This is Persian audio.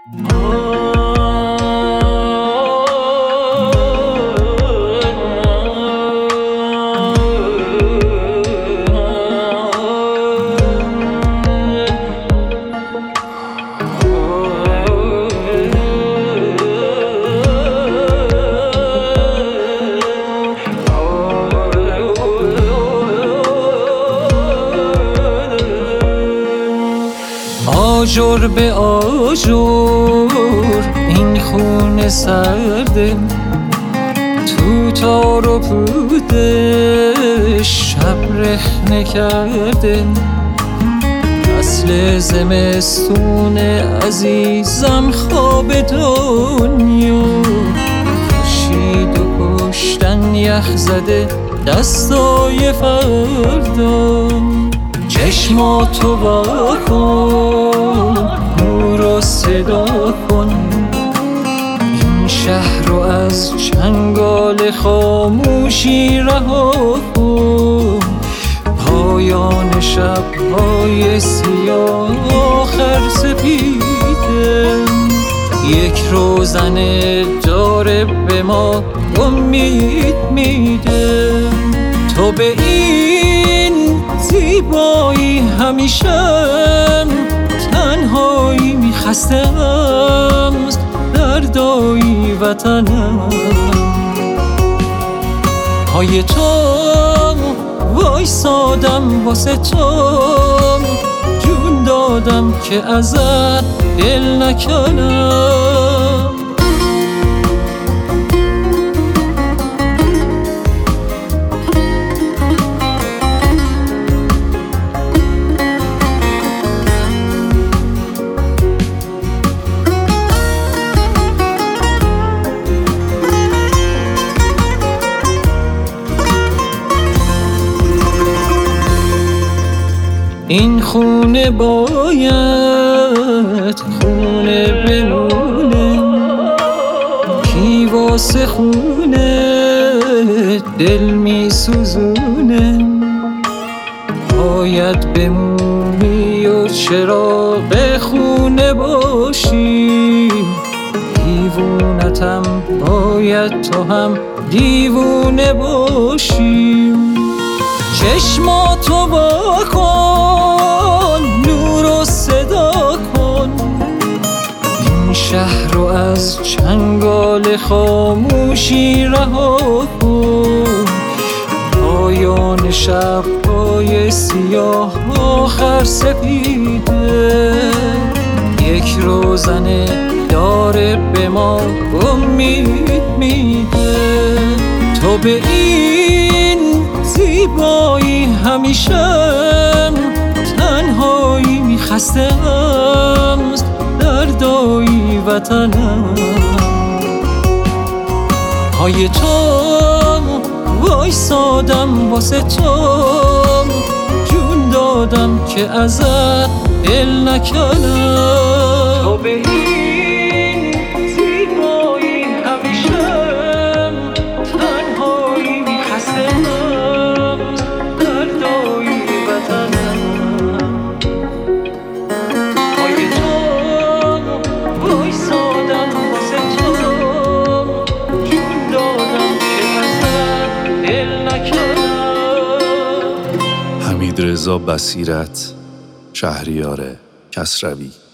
آجر به آجر این خون سرده، تو تار و پوده شب رخنه کرده. فصل زمستون عزیزم خواب دنیا، خورشید و پشتن یخ زده دستای فردا. چشماتو وا کن، نور و صدا کن، این شهر رو از چنگال خاموشی رها کن. پایان شب‌های سیاه آخر سپیده، یک روزنه داره به ما امید میده. تو به این زیبایی همیشم تنهایی میخستم، دردایی وطنم. پای تو وایسادم، واسه تو جون دادم که ازت دل نکنم. این خونه باید خونه بمونه، کی واسه خونه دل می سوزونه. باید بمونی و چراغ خونه باشی، دیوونتم باید تو هم دیوونه باشی. چشماتو وا کن، نور و صدا کن، این شهر رو از چنگال خاموشی رها کن. پایان شب‌های سیاه آخر سپیده، یک روزنه داره به ما امید میده. تو به این زیبایی همیشم تنهایی میخستم، دردایی وطنم. پای تو وایسادم، واسه تو جون دادم که ازت دل نکنم. تو به این زیبایی همیشم تنهایی میخستم، دردایی وطنم. پای تو وایسادم، واسه تو جون دادم که ازت دل نکنم. حمیدرضا بصیرت، شهریار کسروی.